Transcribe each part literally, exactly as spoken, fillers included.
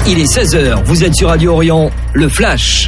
Il est seize heures, vous êtes sur Radio Orient, le Flash.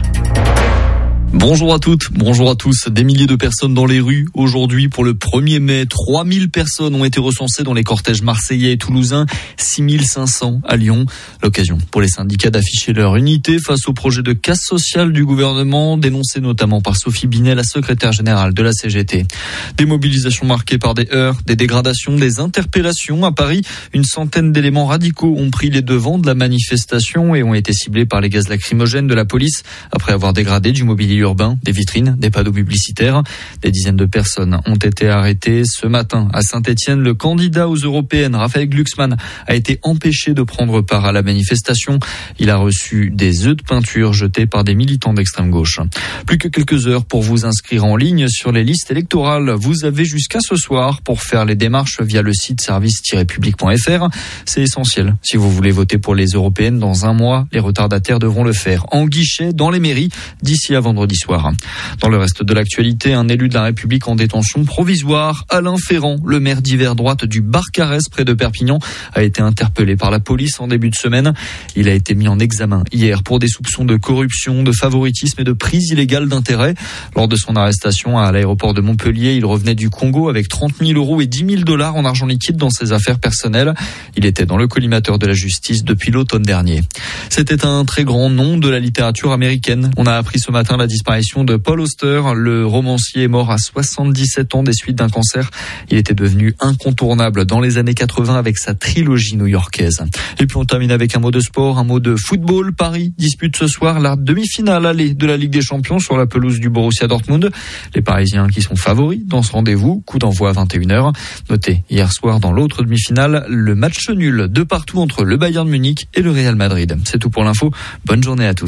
Bonjour à toutes, bonjour à tous. Des milliers de personnes dans les rues. Aujourd'hui, pour le premier mai, trois mille personnes ont été recensées dans les cortèges marseillais et toulousains, six mille cinq cents à Lyon. L'occasion pour les syndicats d'afficher leur unité face au projet de casse sociale du gouvernement, dénoncé notamment par Sophie Binet, la secrétaire générale de la C G T. Des mobilisations marquées par des heurts, des dégradations, des interpellations. À Paris, une centaine d'éléments radicaux ont pris les devants de la manifestation et ont été ciblés par les gaz lacrymogènes de la police après avoir dégradé du mobilier urbain, des vitrines, des panneaux publicitaires. Des dizaines de personnes ont été arrêtées. Ce matin, à Saint-Étienne, le candidat aux européennes, Raphaël Glucksmann, a été empêché de prendre part à la manifestation. Il a reçu des œufs de peinture jetés par des militants d'extrême gauche. Plus que quelques heures pour vous inscrire en ligne sur les listes électorales. Vous avez jusqu'à ce soir pour faire les démarches via le site service tiret public point f r. C'est essentiel. Si vous voulez voter pour les européennes dans un mois, les retardataires devront le faire en guichet dans les mairies d'ici à vendredi soir. Dans le reste de l'actualité, un élu de la République en détention provisoire, Alain Ferrand, le maire d'hiver droite du Barcarès près de Perpignan, a été interpellé par la police en début de semaine. Il a été mis en examen hier pour des soupçons de corruption, de favoritisme et de prise illégale d'intérêt. Lors de son arrestation à l'aéroport de Montpellier, il revenait du Congo avec trente mille euros et dix mille dollars en argent liquide dans ses affaires personnelles. Il était dans le collimateur de la justice depuis l'automne dernier. C'était un très grand nom de la littérature américaine. On a appris ce matin la disparition de Paul Auster. Le romancier est mort à soixante-dix-sept ans des suites d'un cancer. Il était devenu incontournable dans les années quatre-vingts avec sa trilogie new-yorkaise. Et puis on termine avec un mot de sport, un mot de football. Paris dispute ce soir la demi-finale aller de la Ligue des Champions sur la pelouse du Borussia Dortmund. Les Parisiens qui sont favoris dans ce rendez-vous, coup d'envoi à vingt et une heures. Notez hier soir dans l'autre demi-finale, le match nul de partout entre le Bayern Munich et le Real Madrid. C'est tout pour l'info. Bonne journée à tous.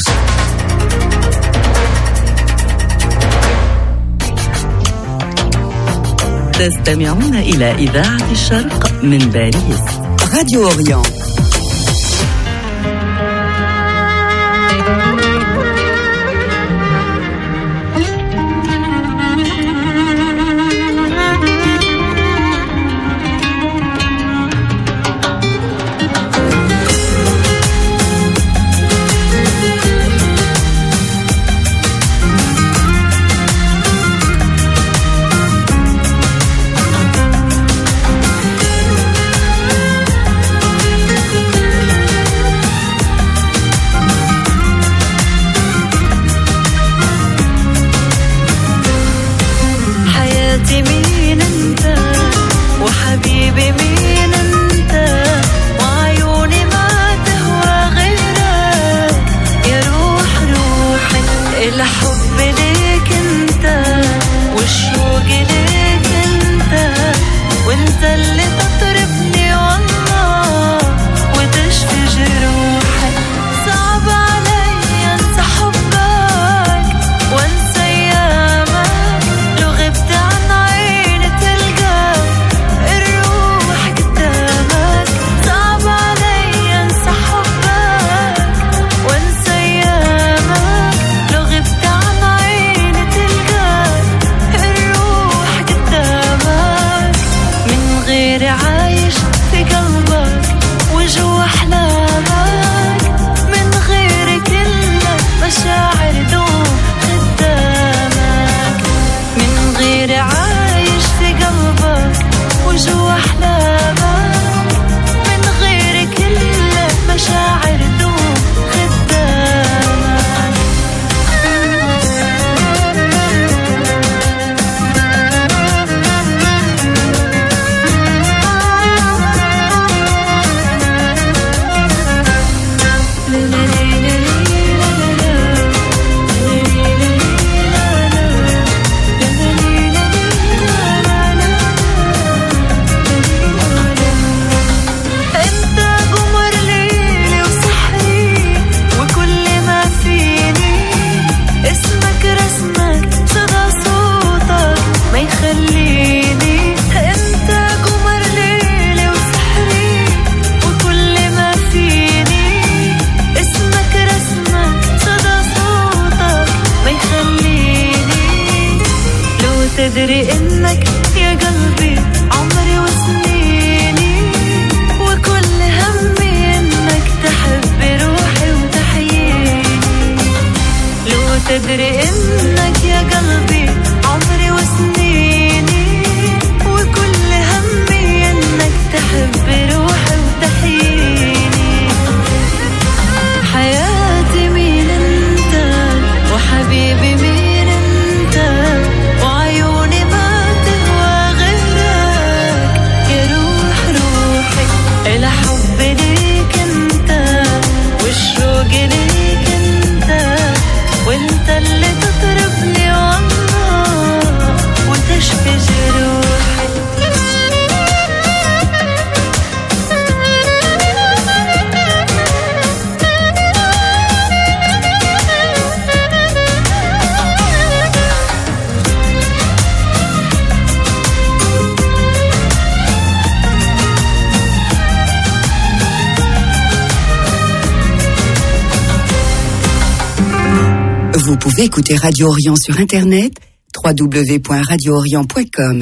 تستمعون إلى إذاعة الشرق من باريس. راديو أوريون. Vous pouvez écouter Radio Orient sur Internet, w w w point radio orient point com.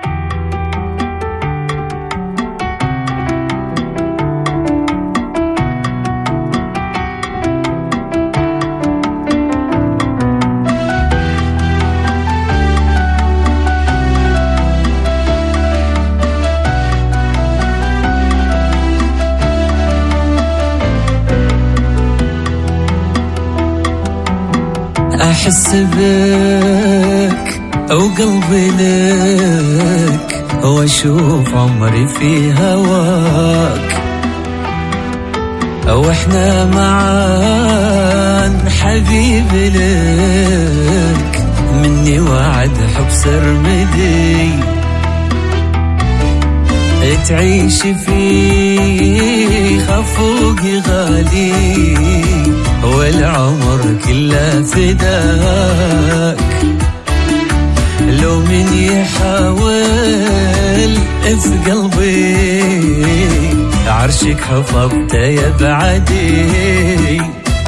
أحس بك أو قلبي لك وأشوف عمري في هواك أو إحنا معان حبيبي لك مني وعد حب سرمدي تعيش فيه خفوقي غالي والعمر كله فداك لو من يحاول في قلبي عرشك حفظت يا بعدي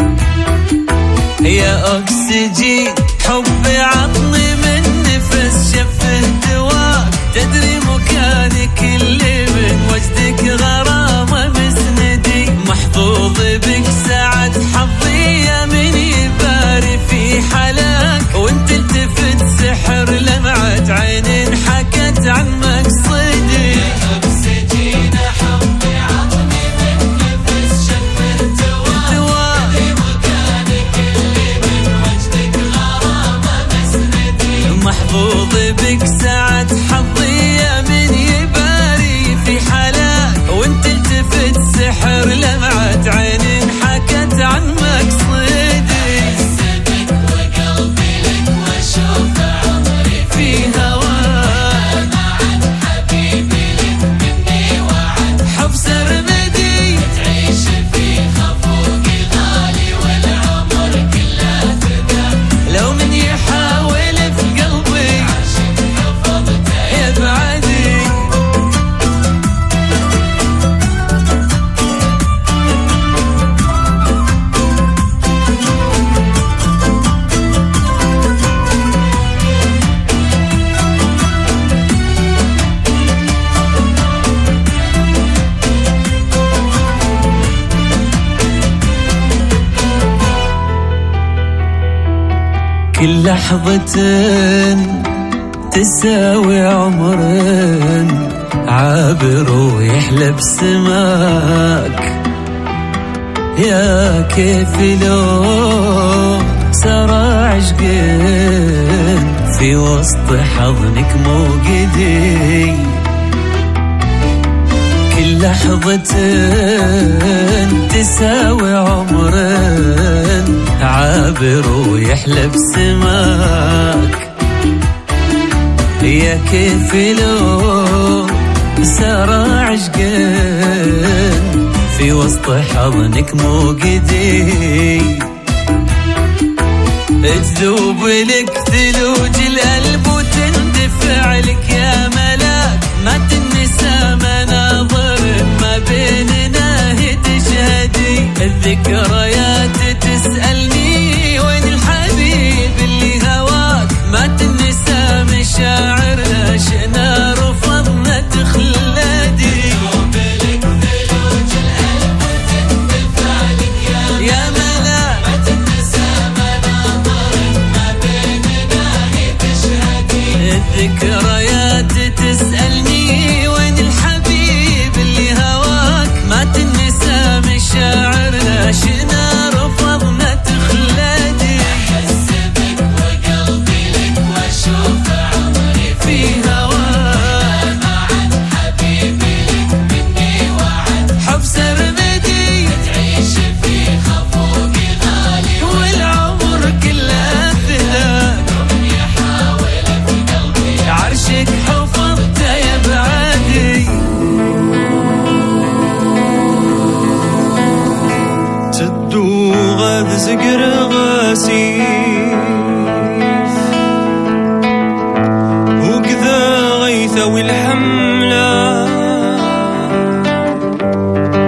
يا أكسجين حبي عطني من نفس شفه دواك تدري مكانك اللي من وجدك غرامة مسندي محظوظ بك سعد حظي يا من يباري في حلاك وانت التفت سحر لمعت عين حكت عن مقصدي يا أكسجين حبي عطني من نفس شفه دواك تدري مكانك اللي من وجدك غرامة مسندي محظوظ بك سعد حظي يا من يباري في حلاك وانت التفت سحر لمعت عين حكت عن مقصدي أحسبك وقلبي لك واشوف عمري في هواك عن حبيبي لك مني وعد حب سرمدي تعيش في خفوقي غالي والعمر كله فداك لو من يحاول في قلبي عشق حفظته يا بعدي كل لحظة تساوي عمر عابر ويحلى بسماك يا كيف لو سرى عشقين في وسط حضنك موجدي كل لحظة تساوي عمر عابر ويحلى بسماك يا كيف لو سرى عشقين في وسط حضنك موجدي تذوب لك ثلوج القلب وتندفع لك يا ملاك ما تنسى مناظر ما بيننا هي تشهدي الذكريات تسألني وين الحبيب اللي هواك ما تنسى مشاعرنا شئنا رفضنا تخلدي تذوب لك ثلوج القلب وتندفع لك يا ملاك ما تنسى مناظر ما بيننا هي تشهدي الذكريات تسألني وين الحبيب اللي هواك ما تنسى مشاعرنا شئنا رفضنا تخلدي أحسبك وقلبي لك واشوف عمري في هواك عن حبيبي لك مني وعد حب سرمدي تعيش في خفوقي غالي والعمر كله فداك ومن يحاول في قلبي عرشك حفظته يا بعدي غاد زقر غاسيف وكذا غيثة والحملة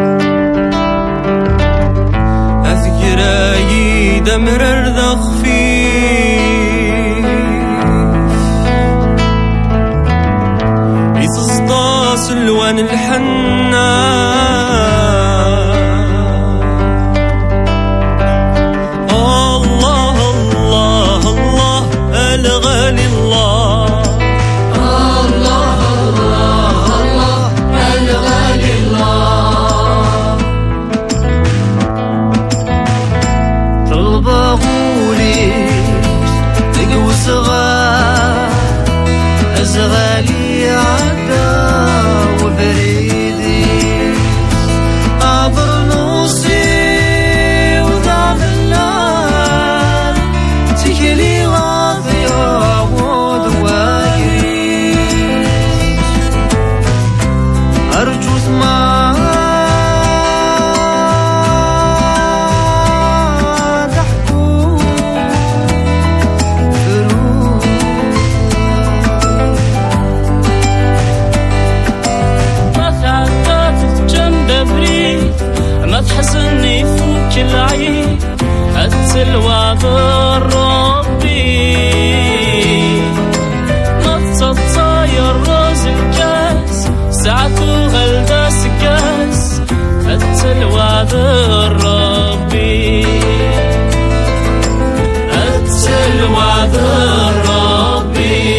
أذكر عيد مرر ذا خفيف كان الحنان الله الله الله الغالي الله الله الله الله الغالي الله طلبهولي تقوى صغار أزغالي عدا وبريدي عبر نصي وضعف النار تكلي غاضية ودواكي أرجو اسمع تحكو فروح ما تعطات جنب بريد ما تحزني فوق العين التلوى بالربي ما تتصاير روز الكاس ساعته غلداس كاس التلوى بالربي التلوى بالربي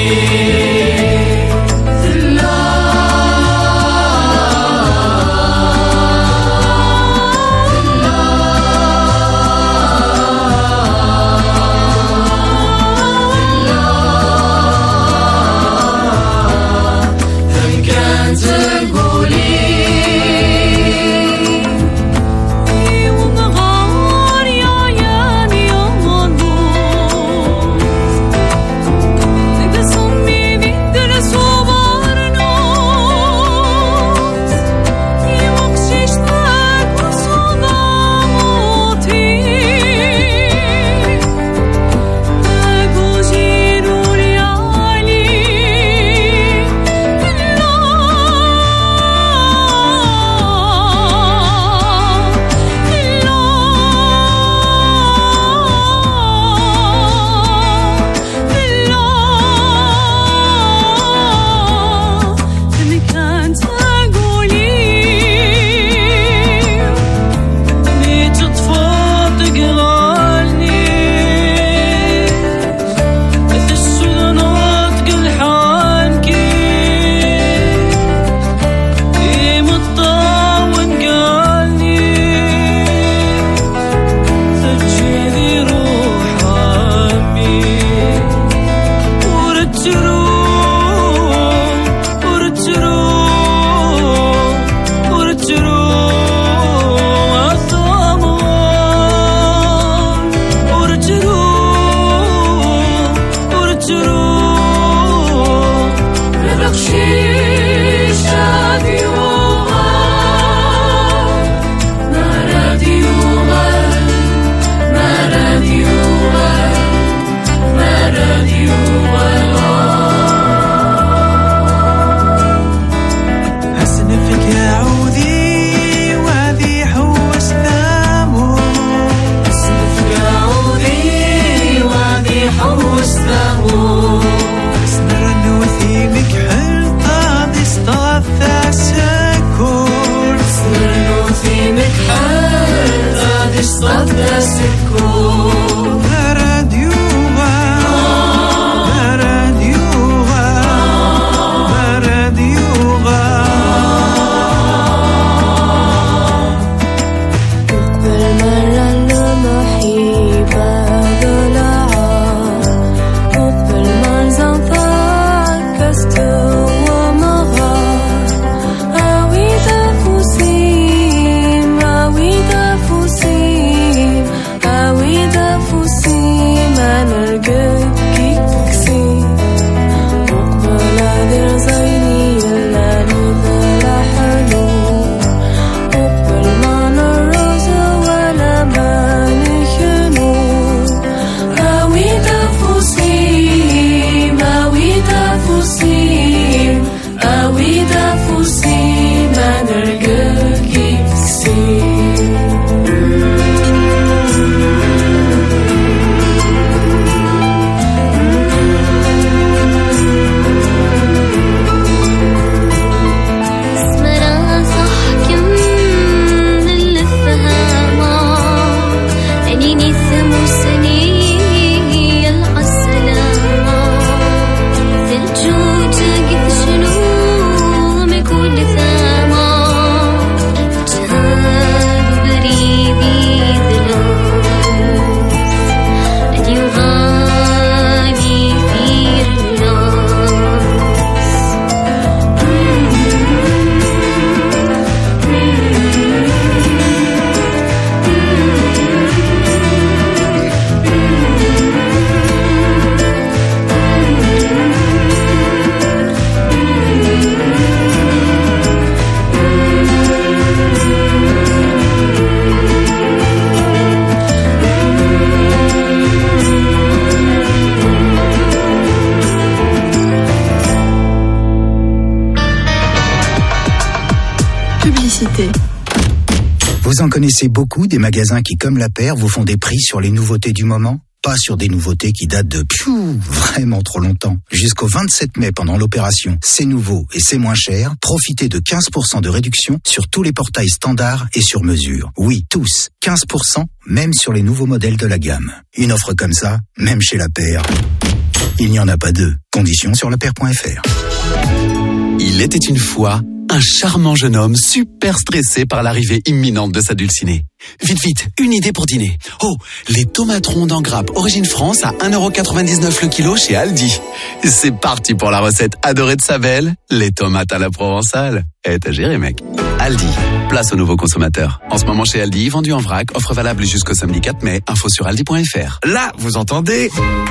I publicité. Vous en connaissez beaucoup des magasins qui, comme la paire, vous font des prix sur les nouveautés du moment? Pas sur des nouveautés qui datent de pfiou, vraiment trop longtemps. Jusqu'au vingt-sept mai, pendant l'opération C'est nouveau et c'est moins cher, profitez de quinze pour cent de réduction sur tous les portails standards et sur mesure. Oui, tous. quinze pour cent, même sur les nouveaux modèles de la gamme. Une offre comme ça, même chez la paire, il n'y en a pas deux. Conditions sur lapaire point f r. Il était une fois un charmant jeune homme super stressé par l'arrivée imminente de sa dulcinée. Vite, vite, une idée pour dîner. Oh, les tomates rondes en grappe Origine France à un euro quatre-vingt-dix-neuf le kilo chez Aldi. C'est parti pour la recette adorée de sa belle, les tomates à la provençale. Eh, t'as géré, mec. Aldi, place aux nouveaux consommateurs. En ce moment chez Aldi, vendu en vrac, offre valable jusqu'au samedi quatre mai, info sur aldi point f r. Là, vous entendez ?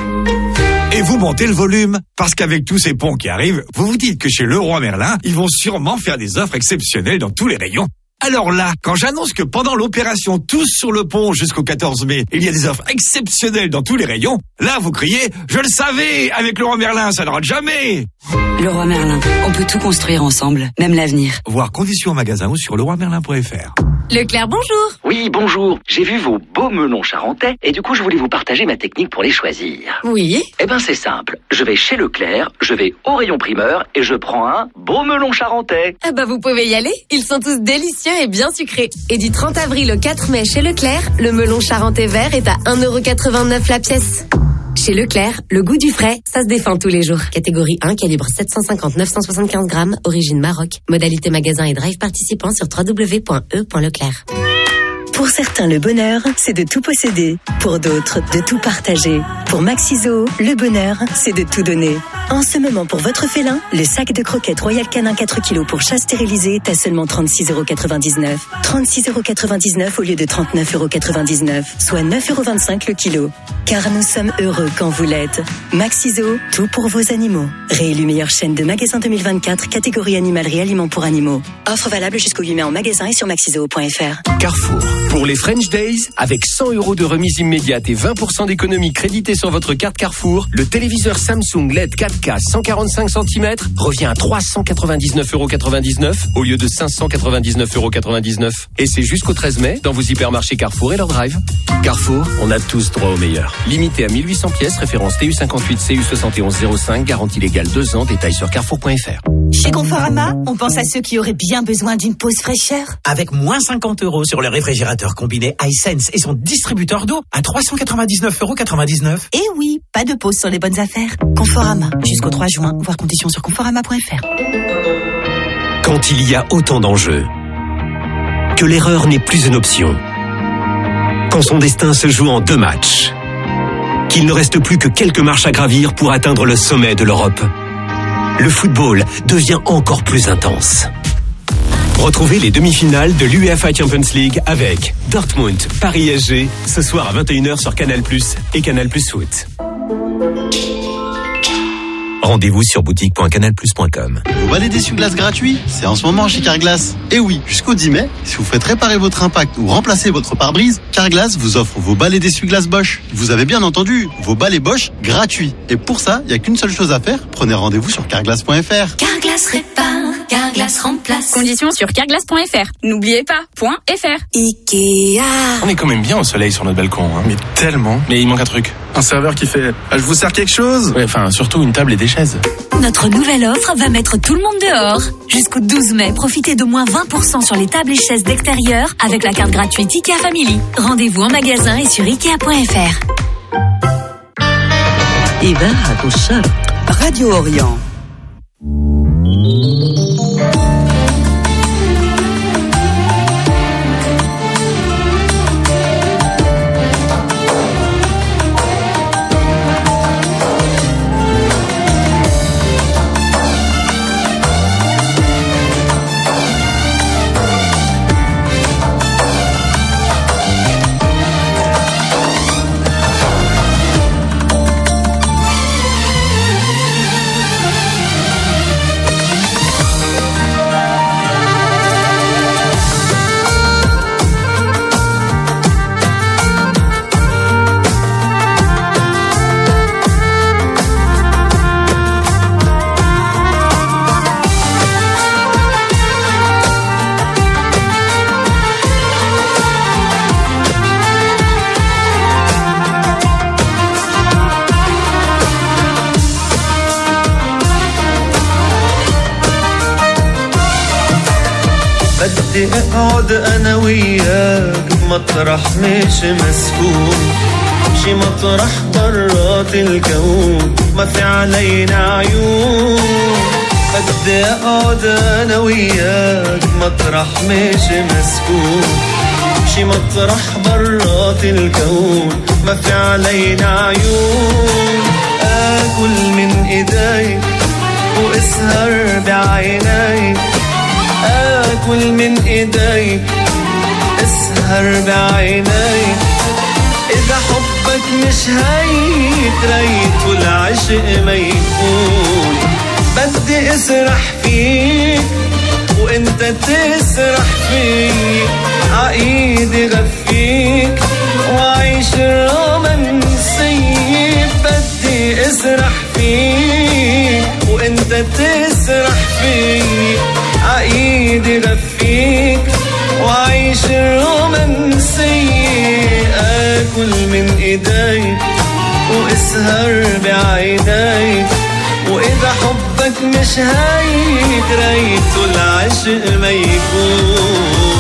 Et vous montez le volume, parce qu'avec tous ces ponts qui arrivent, vous vous dites que chez Leroy Merlin, ils vont sûrement faire des offres exceptionnelles dans tous les rayons. Alors là, quand j'annonce que pendant l'opération Tous sur le pont jusqu'au quatorze mai, il y a des offres exceptionnelles dans tous les rayons, là vous criez « Je le savais, avec Leroy Merlin, ça ne rate jamais !» Leroy Merlin, on peut tout construire ensemble, même l'avenir. Voir conditions en magasin ou sur leroy merlin point f r. Leclerc, bonjour. Oui, bonjour. J'ai vu vos beaux melons charentais et du coup, je voulais vous partager ma technique pour les choisir. Oui. Eh ben, c'est simple. Je vais chez Leclerc, je vais au rayon primeur et je prends un beau melon charentais. Ah bah, vous pouvez y aller. Ils sont tous délicieux et bien sucrés. Et du trente avril au quatre mai chez Leclerc, le melon charentais vert est à un euro quatre-vingt-neuf la pièce. Chez Leclerc, le goût du frais, ça se défend tous les jours. Catégorie un, calibre sept cent cinquante neuf cent soixante-quinze grammes, origine Maroc. Modalité magasin et drive participant sur w w w point e point leclerc. Pour certains, le bonheur, c'est de tout posséder. Pour d'autres, de tout partager. Pour Maxiso, le bonheur, c'est de tout donner. En ce moment, pour votre félin, le sac de croquettes Royal Canin quatre kilos pour chat stérilisé est à seulement trente-six euros quatre-vingt-dix-neuf. trente-six euros quatre-vingt-dix-neuf au lieu de trente-neuf euros quatre-vingt-dix-neuf, soit neuf euros vingt-cinq le kilo. Car nous sommes heureux quand vous l'êtes. Maxiso, tout pour vos animaux. Réélu meilleure chaîne de magasins deux mille vingt-quatre, catégorie animalerie aliments pour animaux. Offre valable jusqu'au huit mai en magasin et sur maxiso point f r. Carrefour. Pour les French Days, avec cent euros de remise immédiate et vingt pour cent d'économie créditée sur votre carte Carrefour, le téléviseur Samsung L E D quatre K cent quarante-cinq centimètres revient à trois cent quatre-vingt-dix-neuf euros quatre-vingt-dix-neuf au lieu de cinq cent quatre-vingt-dix-neuf euros quatre-vingt-dix-neuf. Et c'est jusqu'au treize mai dans vos hypermarchés Carrefour et leur drive. Carrefour, on a tous droit au meilleur. Limité à mille huit cents pièces, référence T U cinquante-huit C U soixante et onze zéro cinq, garantie légale deux ans, détail sur carrefour point f r. Chez Conforama, on pense à ceux qui auraient bien besoin d'une pause fraîcheur. Avec moins cinquante euros sur le réfrigérateur combiné iSense et son distributeur d'eau à trois cent quatre-vingt-dix-neuf euros quatre-vingt-dix-neuf. Et oui, pas de pause sur les bonnes affaires. Conforama, jusqu'au trois juin, voir conditions sur conforama point f r. Quand il y a autant d'enjeux, que l'erreur n'est plus une option, quand son destin se joue en deux matchs, qu'il ne reste plus que quelques marches à gravir pour atteindre le sommet de l'Europe, le football devient encore plus intense. Retrouvez les demi-finales de l'UEFA Champions League avec Dortmund, Paris S G, ce soir à vingt et une heures sur Canal plus, et Canal plus Foot. Rendez-vous sur boutique point canal plus point com. Vous balai d'essuie-glace gratuit, c'est en ce moment chez Carglass. Et oui, jusqu'au dix mai, si vous faites réparer votre impact ou remplacer votre pare-brise, Carglass vous offre vos balais d'essuie-glace Bosch. Vous avez bien entendu, vos balais Bosch gratuits. Et pour ça, il n'y a qu'une seule chose à faire, prenez rendez-vous sur carglass point f r. Carglass répare, Carglass remplace. Conditions sur carglass point f r. N'oubliez pas, point .fr. Ikea. On est quand même bien au soleil sur notre balcon, hein. Mais tellement. Mais il manque un truc. Un serveur qui fait ah, je vous sers quelque chose. Ouais, enfin, surtout une table et des chaises. Notre nouvelle offre va mettre tout le monde dehors. Jusqu'au douze mai, profitez de moins vingt pour cent sur les tables et chaises d'extérieur avec la carte gratuite Ikea Family. Rendez-vous en magasin et sur ikea point f r. إذاعة الشرق راديو أوريون. بدي اقعد انا وياك بمطرح مش مسكون، شي مطرح برات الكون ما في علينا عيون. بدي اقعد انا وياك مطرح مش مسكون، شي مطرح برات الكون ما في علينا عيون. اكل من ايديك واسهر بعينيك، اكل من ايديك اسهر بعينيك. اذا حبك مش هيك ريت والعشق ما يكون. بدي اسرح فيك وانت تسرح فيك، عايدي غفيك وعيش الرومانسية. بدي اسرح فيك وانت تسرح فيك، عايدي غفيك وعيش الرومانسية. اكل من ايديك واسهر بعينيك، واذا حبك مش هيك ريت العشق ما يكون.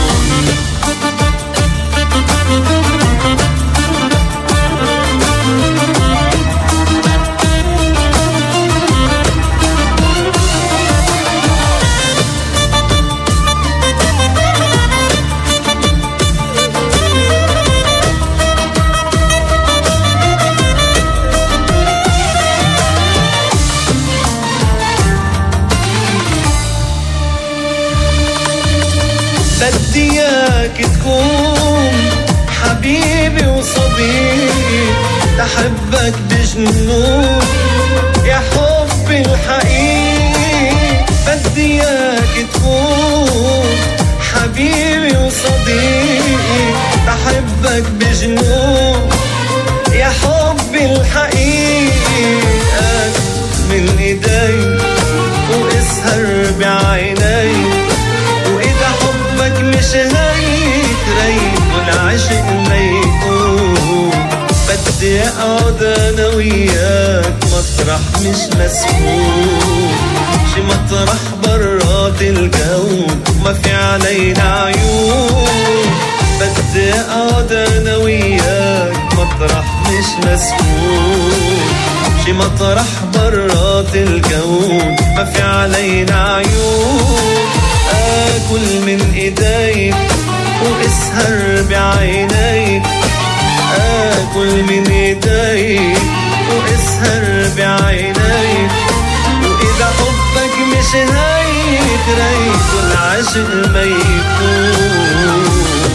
بدي اياك تكون حبيبي وصديقي، تحبك بجنون يا حبي الحقيقي. بدي اياك تكون حبيبي وصديقي، تحبك بجنون يا حبي الحقيقي. اكل من ايديك واسهر بعينيك، واذا حبك مش هيك ريت والعشق ما يكون. بدي اقعد انا وياك مطرح مش مسكون، شي مطرح برات الكون ما في علينا عيون. بدي اقعد انا وياك مطرح مش مسكون، شي مطرح برات الكون ما في علينا عيون. اكل من ايديك واسهر بعينيك، اكل من ايديك واسهر بعينيك. واذا حبك مش هيك ريت والعشق ما يكون.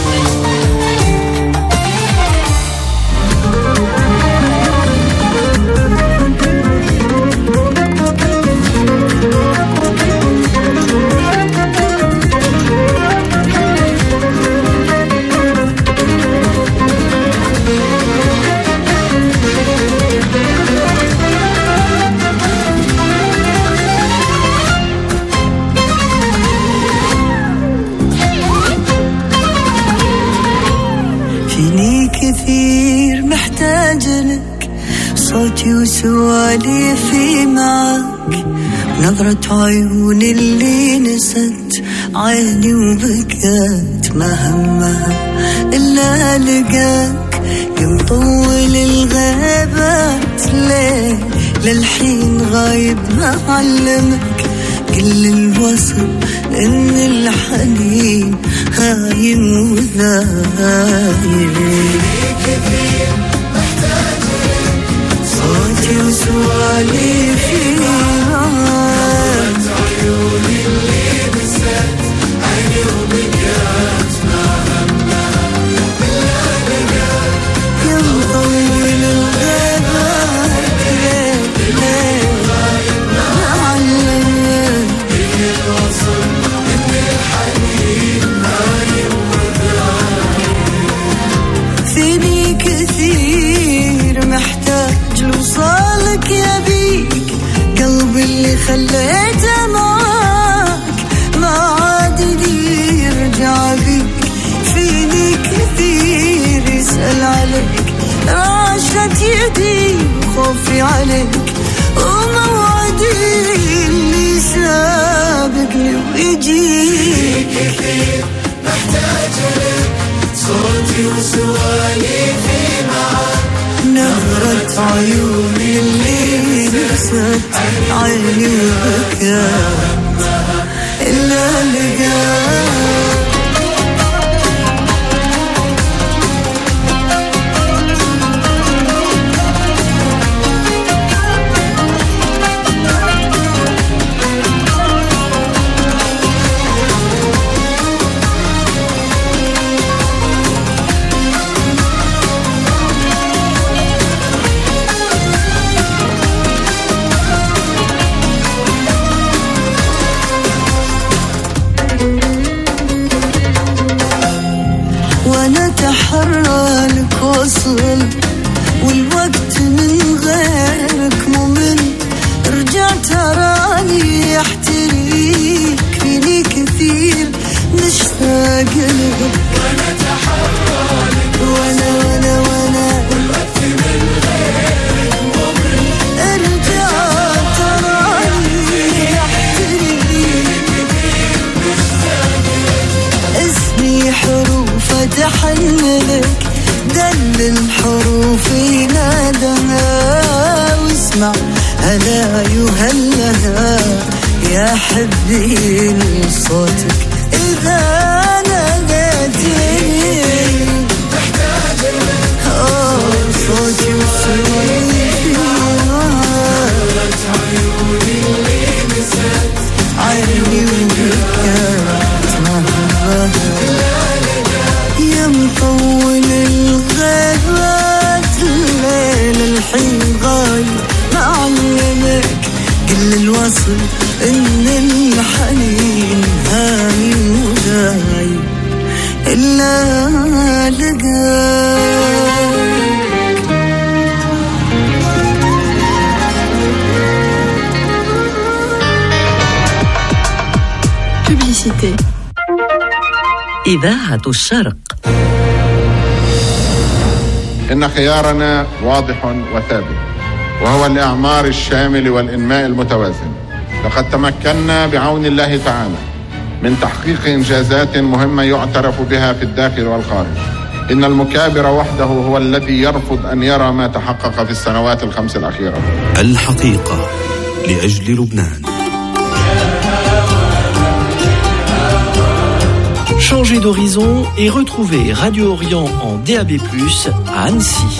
كثير محتاج لك، صوتي وسواليفي معك، نظرة عيون اللي نست عيني وبكت ما همها إلا لقاك. يطول الغابات ليه للحين غايب ما علمك، كل الوصف إن الحنين هايم وذايب. كثير محتاج لك، صوتي وسواليفي معاك، عيوني اللي نست عيني وبكت ما همها إلا لقاك. يا مطول الغابات ليه ليه غايب ما علمك، كل الوصف إن الحنين هايم وذايب. فيني كثير محتاج لوصالك يا بيك، قلبي اللي خليته معاك ما عاد يرجع بيك. فيني كثير يسأل عليك، رعشة يدي وخوفي عليك، وموعدي اللي سابقني ويجي. كثير محتاج لك صوتي وسواليفي معاك نظرة عيوني اللي نست عيني وبكاء إلا لقاك ونتحرى لك وصل والوقت من غيرك ممل رجع تراني احتريك فيني كثير مشتاق لك ونتحرى لك وانا وانا وانا والوقت من غيرك ممل ارجع تراني احتريك كثير مشتاق لك اسمي حروف اتحملك دل الحروف نادها واسمع هلا يهلها يا حبي صوتك إذا ناديتني محتاج لك صوتي وسواليفي نظرة عيوني اللي نست عيني وبكات يا مطول الغابات الليل الحين غايب معلمك قل الوصل ان الحنين هاي وغايب الا لقاك Publicité. إذاعة الشرق. إن خيارنا واضح وثابت وهو الإعمار الشامل والإنماء المتوازن. لقد تمكنا بعون الله تعالى من تحقيق إنجازات مهمة يعترف بها في الداخل والخارج. إن المكابر وحده هو الذي يرفض أن يرى ما تحقق في السنوات الخمس الأخيرة. الحقيقة لأجل لبنان. Changez d'horizon et retrouvez Radio Orient en D A B plus, à Annecy.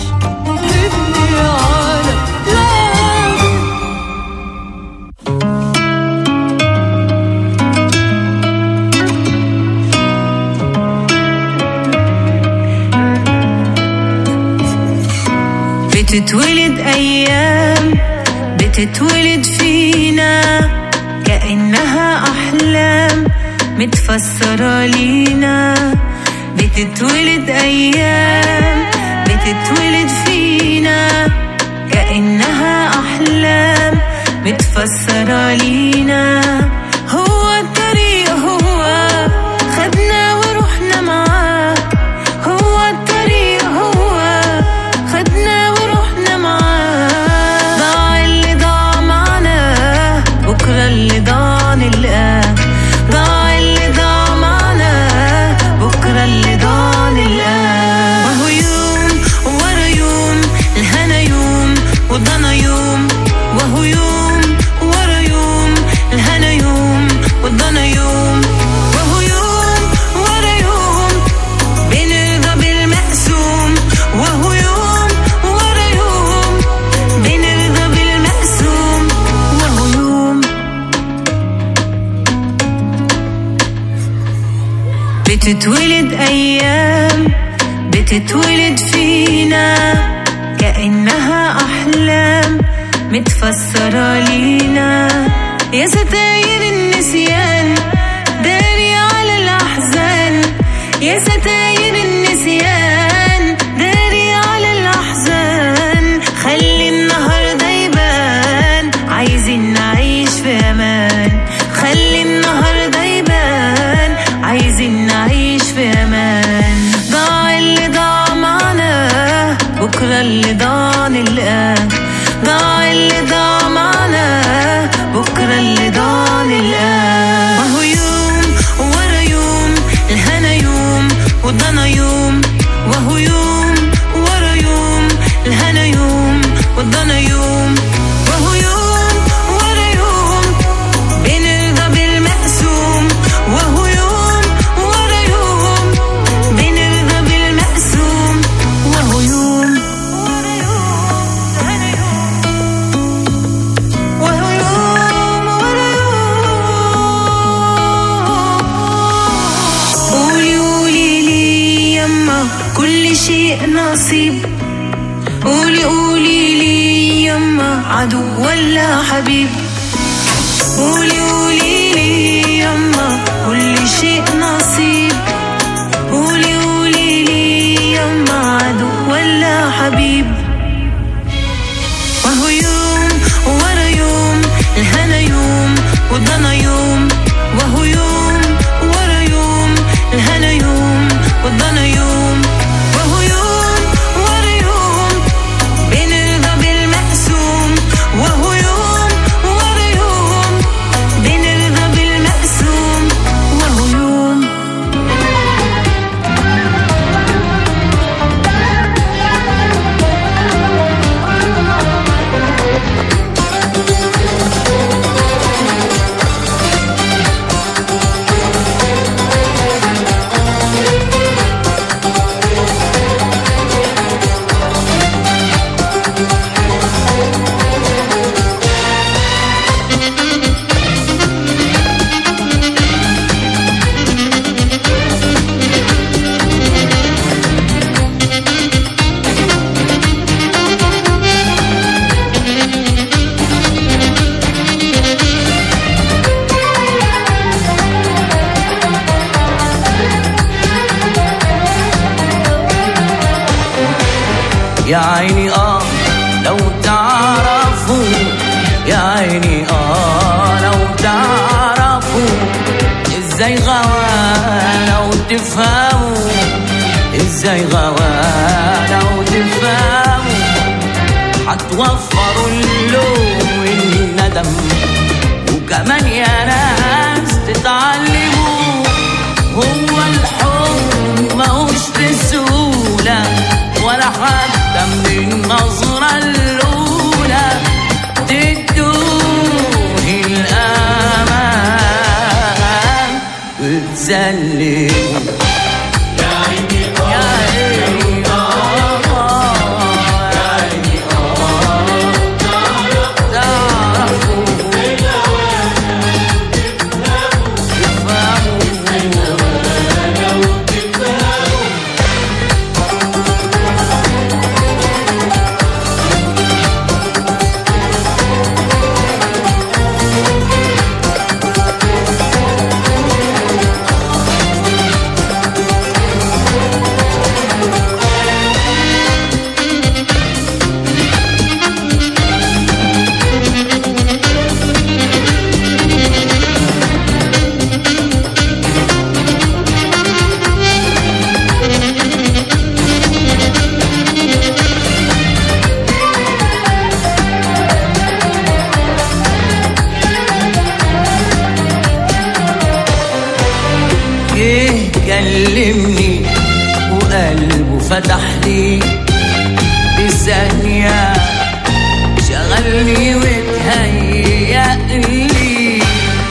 بتتولد أيام بتتولد فينا كأنها أحلام متفسرة لينا. بتتولد أيام بتتولد فينا كأنها أحلام متفسرة لينا. هو الطريق هو خدنا ورحنا معاه. هو الطريق هو خدنا ورحنا معاه. ضاع اللي ضاع معنا بكرة اللي ضاع نلقاه. ضاع اللي ضاع معنا بكرة اللي ضاع نلقاه. وهو يوم ورا يوم الهنا يوم وضنا يوم. وهو يوم ورا يوم الهنا يوم وضنا يوم. وهو يوم ورا يوم بنرضى بالمقسوم. وهو يوم ورا يوم بنرضى بالمقسوم. وهو يوم بتتولد أيام بتتولد فينا كأنها أحلام متفسرة لينا. يا ستاير النسيان داري على الأحزان. يا ستاير النسيان داري على الأحزان. خلي النهاردة يبان عايزين نعيش في أمان. خلي النهاردة يبان عايزين نعيش في أمان. ضاع اللي ضاع معنا بكرة اللي ضاع نلقاه. ضاع اللي ضاع معنا بكرة اللي ضاع نلقاه. وهو يوم ورا يوم الهنا يوم وضنا يوم وهو يوم ورا يوم الهنا يوم وضنا يوم وهو يوم ورا يوم بين الرضا بالمقسوم وهو يوم ورا يوم بين الرضا بالمقسوم وهو يوم ورا يوم الهنا يوم وهو يوم ورا يوم. قولي قولي لي يما كل شيء نصيب قولي قولي لي يما عدو ولا حبيب قولي قولي لي يما كل شيء نصيب قولي قولي لي يما عدو ولا حبيب وهو يوم ورا يوم الهنا يوم وضنا يوم وهو يوم ورا يوم الهنا يوم وضنا يوم وهو يوم ورا يوم بين الرضا بالمقسوم وهو يوم ورا يوم بين الرضا بالمقسوم وهو يوم. يا عيني اه لو تعرفوا يا عيني اه لو تعرفوا ازاي غوى لو تفهموا ازاي غوى لو تفهموا هتوفروا اللوم والندم وكمان يا ناس تتعلموا هو الحب ماهوش بسهولة ولا حتى من النظرة الأولى تدوه الأمان وتسلموا يا عيني يا عيني كلمني وقلبه فتح لي بثانية شغلني وتهيأ لي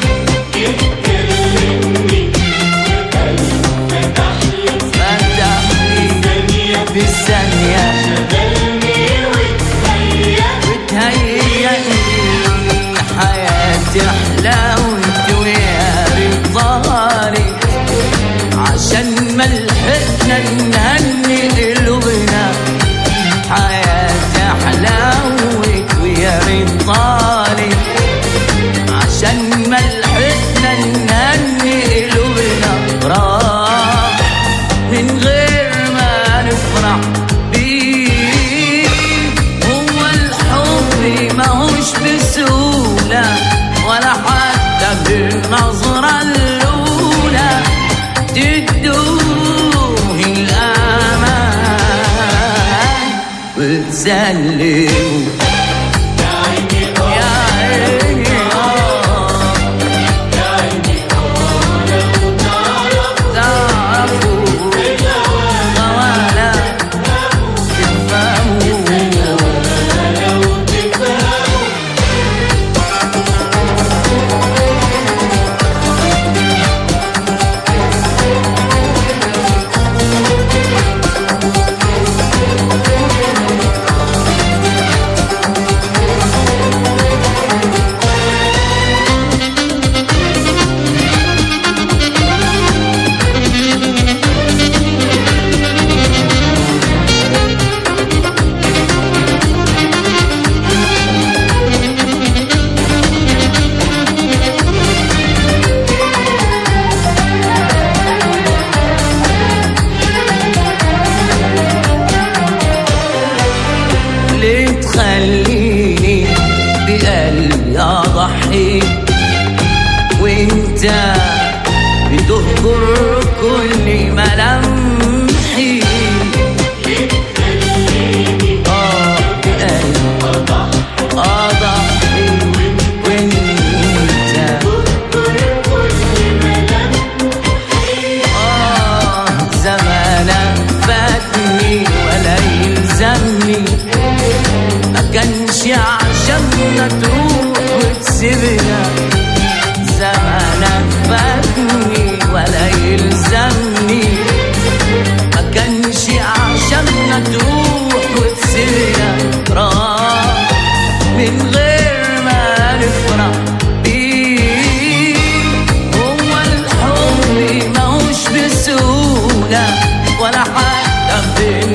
كلمني وقلبه فتح لي فتح لي بثانية شغلني وتهيأ وتهيأ لي حياتي أحلى وانت ويا رضاك عشان ملحقنا نهني قلوبنا حياتي حلاوة ويا رضالي عشان ملحقنا نهني قلوبنا راح من غير ما نفرح بيه هو الحب ماهوش بسهولة ولا حتى بالنظرة الأولى تدوه الأمان وتسلموا يا عيني يا عيني يا عيني لو تعرفوا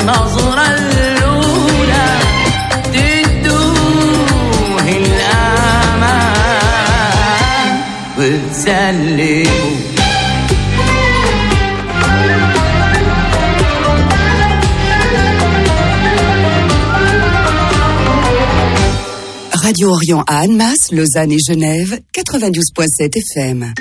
النظرة الأولى تدوه الأمان وتسلموا. Radio Orient à Annemasse, Lausanne et Genève, quatre-vingt-douze virgule sept F M.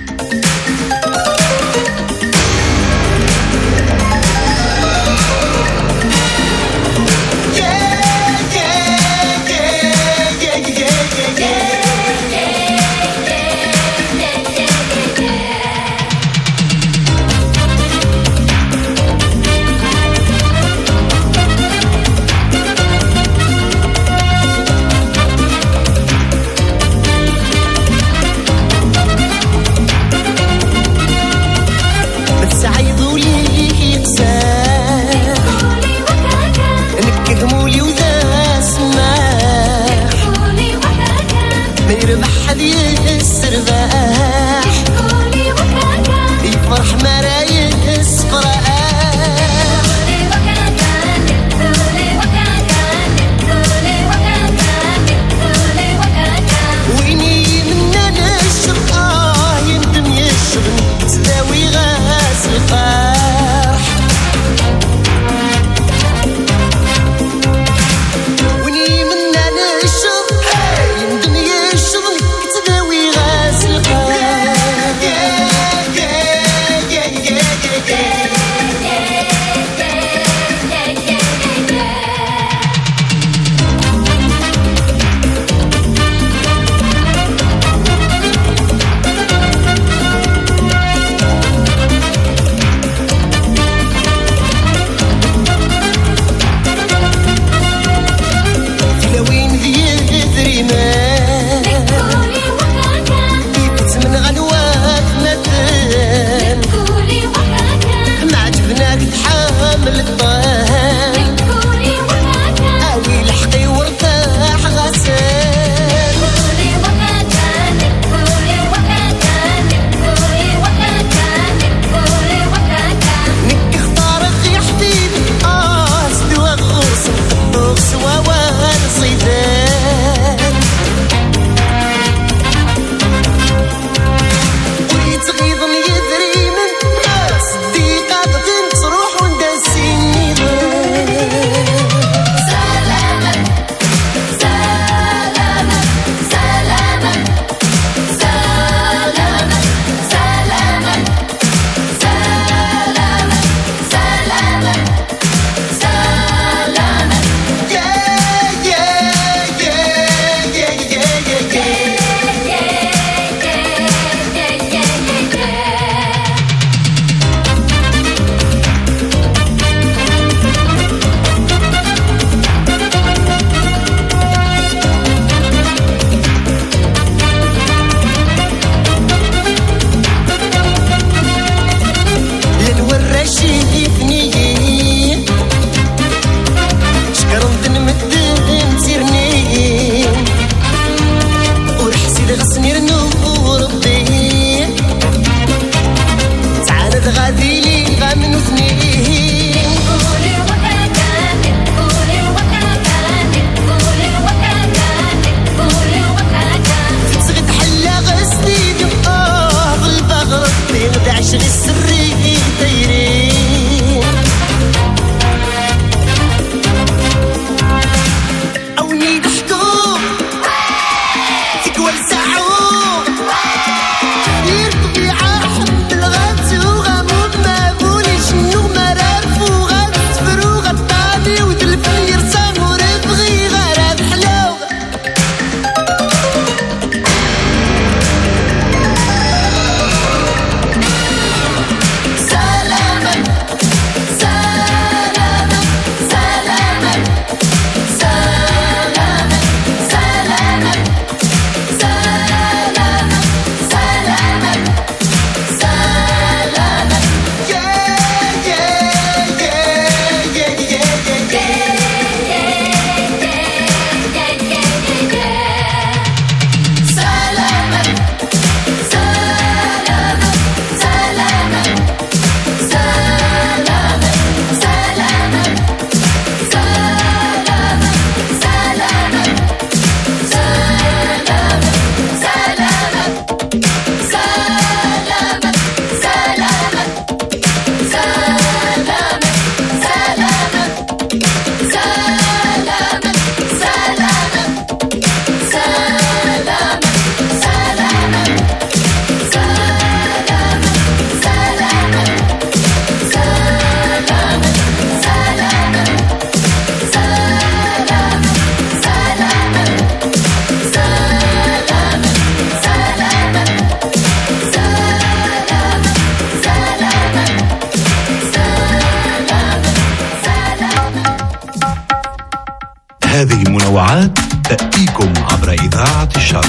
هذه المنوعات تأتيكم عبر إذاعة الشرق.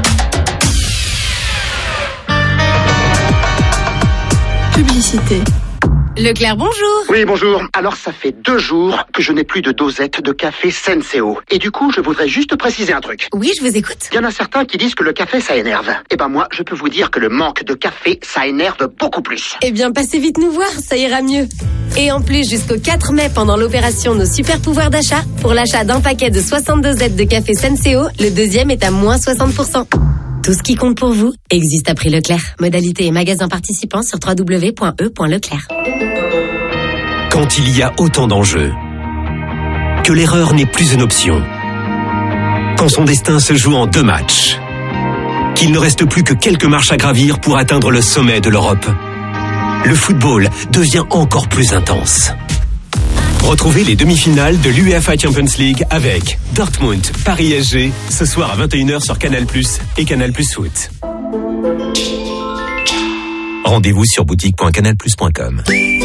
Publicité. Leclerc, bonjour. Oui, bonjour. Alors, ça fait deux jours que je n'ai plus de dosette de café Senseo. Et du coup, je voudrais juste préciser un truc. Oui, je vous écoute. Il y en a certains qui disent que le café, ça énerve. Eh ben moi, je peux vous dire que le manque de café, ça énerve beaucoup plus. Eh bien, passez vite nous voir, ça ira mieux. Et en plus, jusqu'au quatre mai, pendant l'opération Nos Super Pouvoirs d'achat, pour l'achat d'un paquet de soixante-deux dosettes de café Senseo, le deuxième est à moins soixante pour cent. Tout ce qui compte pour vous existe à prix Leclerc. Modalité et magasin participants sur w w w point e point leclerc. Quand il y a autant d'enjeux, que l'erreur n'est plus une option, quand son destin se joue en deux matchs, qu'il ne reste plus que quelques marches à gravir pour atteindre le sommet de l'Europe, le football devient encore plus intense. Retrouvez les demi-finales de l'UEFA Champions League avec Dortmund, Paris S G, ce soir à vingt et une heures sur Canal plus, et Canal plus Foot. Rendez-vous sur boutique point canal plus point com.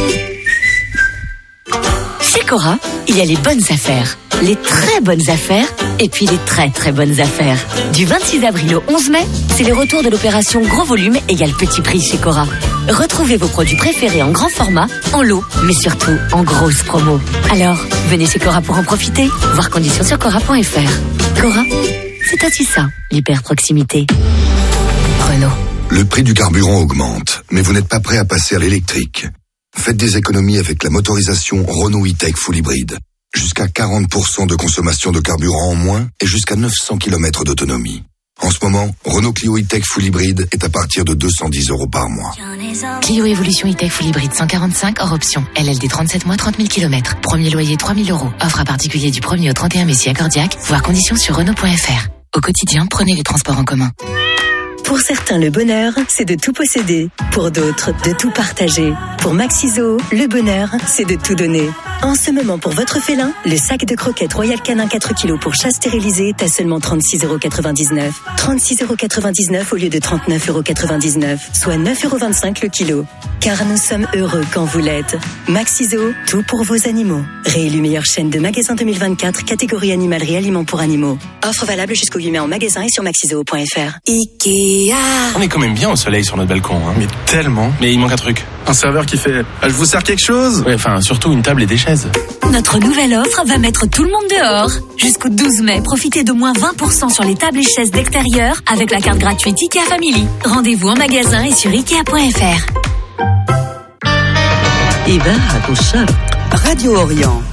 Chez Cora, il y a les bonnes affaires, les très bonnes affaires et puis les très très bonnes affaires. Du vingt-six avril au onze mai, c'est le retour de l'opération Gros Volume égale Petit Prix chez Cora. Retrouvez vos produits préférés en grand format, en lot, mais surtout en grosse promo. Alors, venez chez Cora pour en profiter. Voir conditions sur cora point f r. Cora, c'est aussi ça, l'hyper proximité. Renault. Le prix du carburant augmente, mais vous n'êtes pas prêt à passer à l'électrique. Faites des économies avec la motorisation Renault E-Tech Full Hybrid. Jusqu'à quarante pour cent de consommation de carburant en moins et jusqu'à neuf cents kilomètres d'autonomie. En ce moment, Renault Clio E-Tech Full Hybrid est à partir de deux cent dix euros par mois. Clio Evolution E-Tech Full Hybrid cent quarante-cinq hors option. L L D trente-sept mois, trente mille kilomètres. Premier loyer trois mille euros. Offre à particulier du premier au trente et un mai si accordiaque. Voir conditions sur Renault point f r. Au quotidien, prenez les transports en commun. Pour certains, le bonheur, c'est de tout posséder. Pour d'autres, de tout partager. Pour Maxiso, le bonheur, c'est de tout donner. En ce moment, pour votre félin, le sac de croquettes Royal Canin quatre kilos pour chat stérilisé est à seulement trente-six euros quatre-vingt-dix-neuf. trente-six euros quatre-vingt-dix-neuf au lieu de trente-neuf euros quatre-vingt-dix-neuf, soit neuf euros vingt-cinq le kilo. Car nous sommes heureux quand vous l'êtes. Maxiso, tout pour vos animaux. Réélu meilleure chaîne de magasins deux mille vingt-quatre, catégorie animalerie aliments pour animaux. Offre valable jusqu'au huit mai en magasin et sur maxiso point f r. Ikea. On est quand même bien au soleil sur notre balcon, hein. Mais tellement. Mais il manque un truc. Un serveur qui fait ah, je vous sers quelque chose. Ouais, enfin, surtout une table et des chaises. Notre nouvelle offre va mettre tout le monde dehors. Jusqu'au douze mai, profitez de moins vingt pour cent sur les tables et chaises d'extérieur avec la carte gratuite IKEA Family. Rendez-vous en magasin et sur ikea point f r. إذاعة الشرق Radio Orient.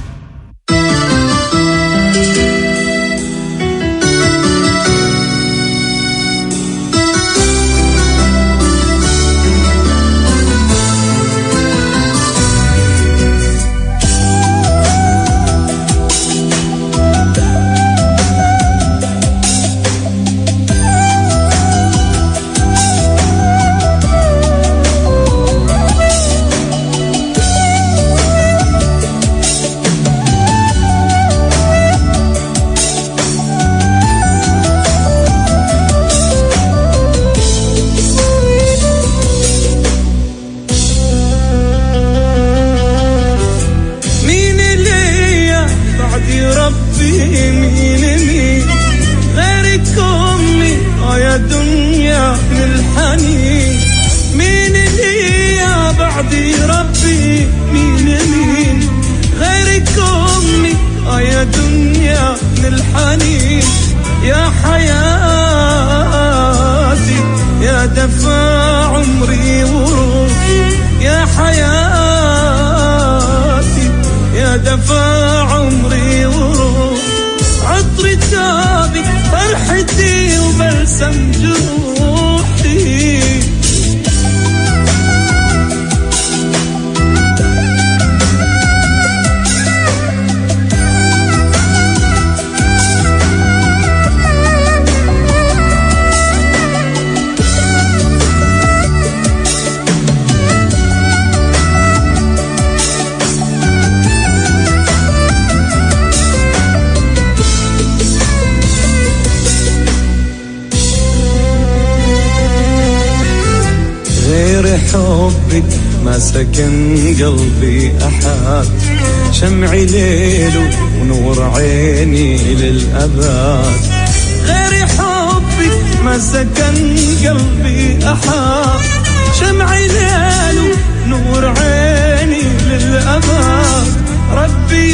حبك ما سكن قلبي أحد شمعي ليل ونور عيني للأبد غير حبك ما سكن قلبي أحد شمعي ليل ونور عيني للأبد ربي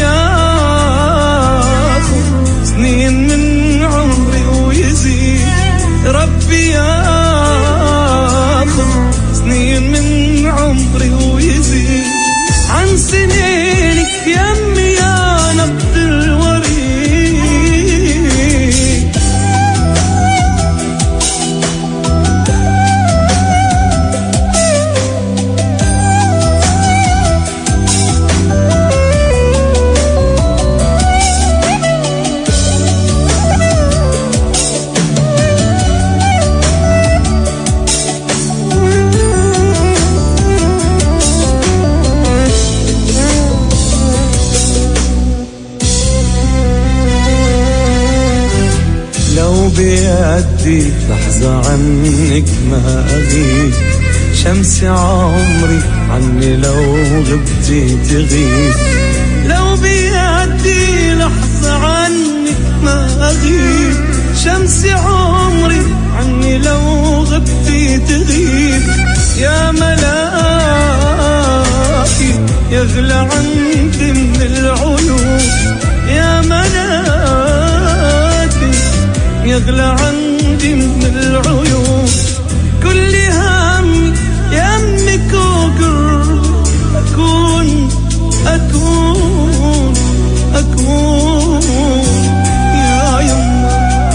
ياخذ سنين من عمري ويزيد ربي ياخذ سنين من عمري ويزيد عن سنينك يمي يا نبض الوريد بيدي لحظة عنك ما أغيب شمس عمري عني لو غبتي تغيب لو بيدي لحظة عنك ما أغيب شمس عمري عني لو غبتي تغيب يا ملاكي يغلى عندي من العيون يا ملاكي يغلى عندي من العيون كل همي يمك وقرب أكون أكون أكون يا يما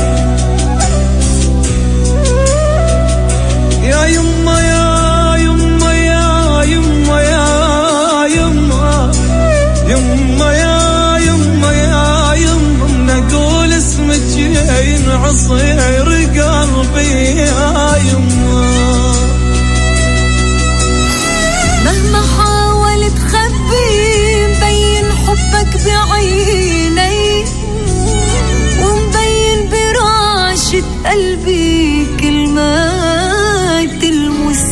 يا يما يا يما يا يما يا يما يما يا يما يا يما نقول اسمك ينعصير قلبي يا يما مهما حاولت تخبي مبين حبك بعيني ومبين برعشة قلبي كلمات تلمس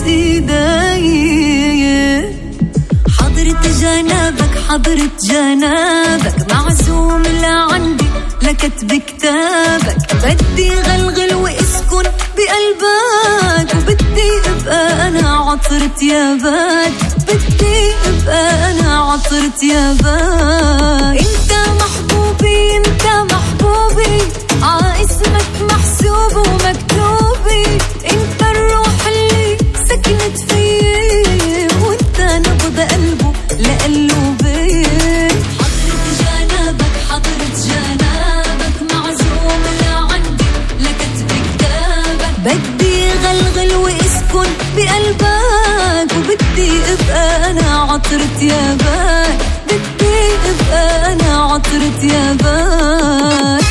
ايدي حضرة جنابك حضرة جنابك معزوم لعندي لكتب كتابك بدي غلغل واسكن بقلبك وبدي ابقى انا عطرة يابك بدي ابقى انا عطرة يابك انت محبوبي انت محبوبي عاسمك محسوب ومكتوبي انت الروح اللي سكنت فيي وانت نبض قلبه لقلوبي حضرة جنابك حضرة جنابك معزوم لعندي لكتب كتابك بدي غلغل واسكن بقلبك وبدي ابقى انا عطرة يابك بدي ابقى انا عطرة يابك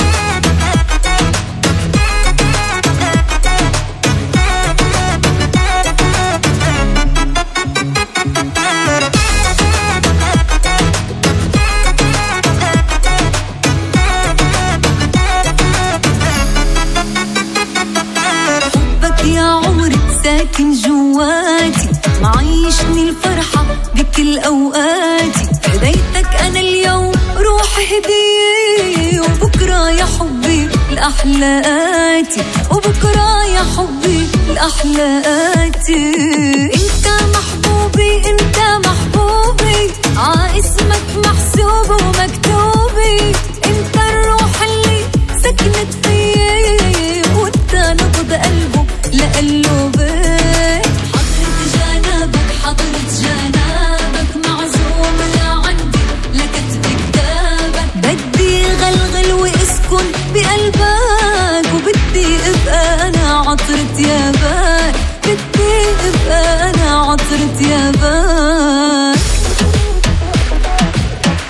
ساكن جواتي معيشني الفرحة بكل أوقاتي هديتك أنا اليوم روح هدية وبكرة يا حبي الأحلاتي وبكرة يا حبي الأحلاتي أنت محبوبي أنت محبوبي عاسمك محسوب ومكتوبي أنت الروح اللي سكنت فيي وأنت نبض قلبه لقلوبي حضرة جنابك حضرة جنابك معزوم لعندي لكتب كتابك بدي غلغل واسكن بقلبك وبدي ابقى انا عطرة يابك بدي ابقى انا عطرة يابك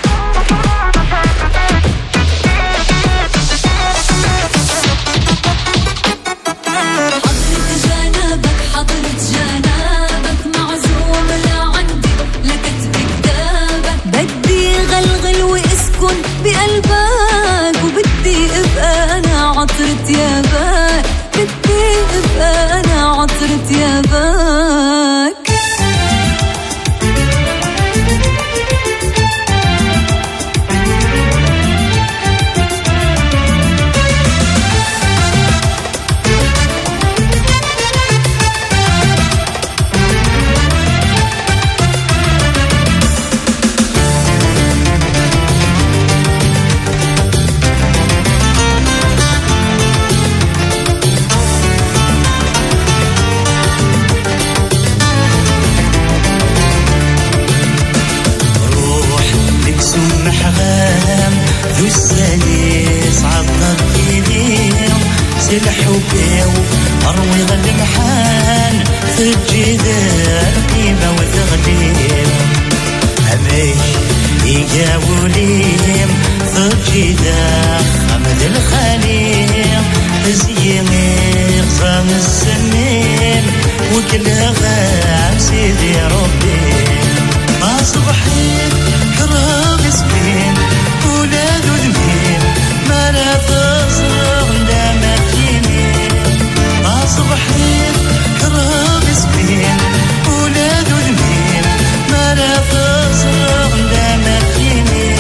سمح غام ذو السليس عضب كيديم سلحوبيو أروي ظل محان في الجدار قيمة وتغليم أميش يجاوليم في الجدار خمد الخليم زيني غصان السنين وكلها غام سيدي ربي ما صبحيت كرام سبين ولاد ودمين ما لا تصغر لا ما فيني ما صبحيت كرام سبين ولاد ودمين ما لا تصغر لا ما فيني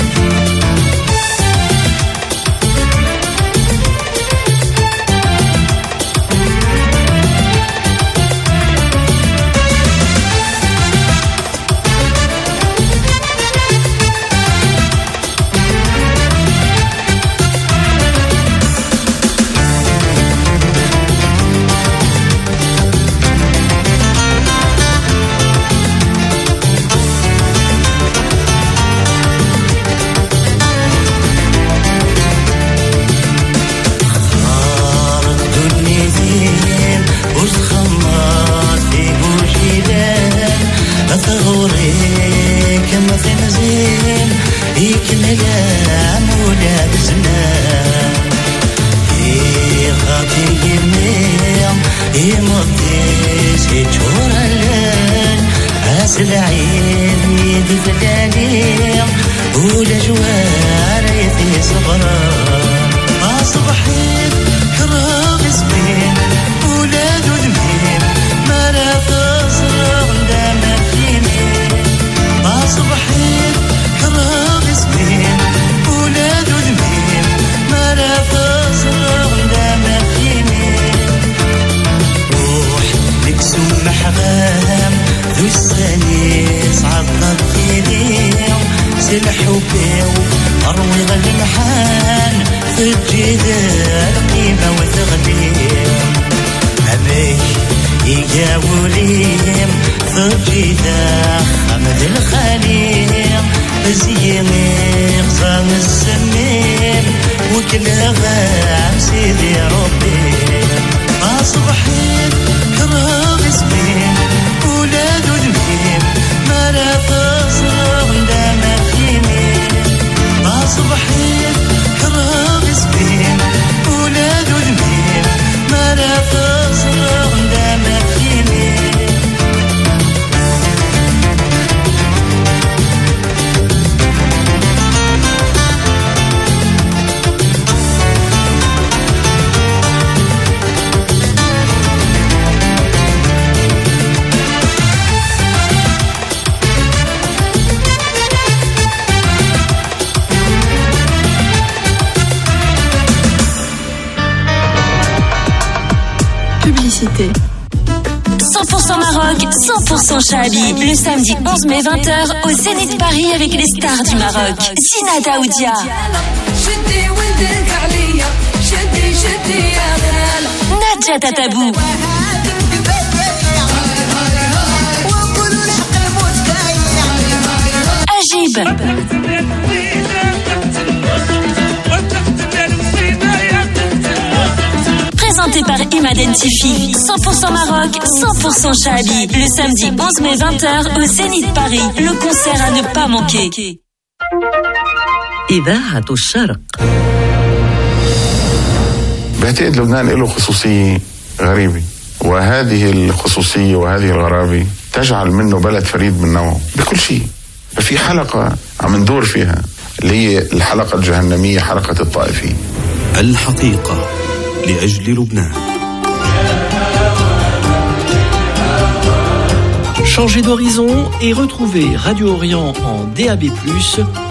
cent pour cent Maroc, cent pour cent Chahabi. Le samedi onze mai vingt heures au Zénith Paris avec les stars du Maroc. Zina Daoudia, Nadja Tatabou, Ajib, présenté par Imadentifi. cent pour cent Maroc, cent pour cent Chahabi. Le samedi onze mai vingt heures au Zénith Paris. Le concert à ne pas manquer. إذاعة الشرق. بعتقد لبنان له خصوصية غريبة، وهذه الخصوصية وهذه الغرابة تجعل منه بلد فريد من نوعه بكل شيء. ففي حلقة عم ندور فيها اللي هي الحلقة الجهنمية، حلقة الطائفية. الحقيقة لأجل لبنان. Changez d'horizon et retrouvez Radio Orient en D A B plus,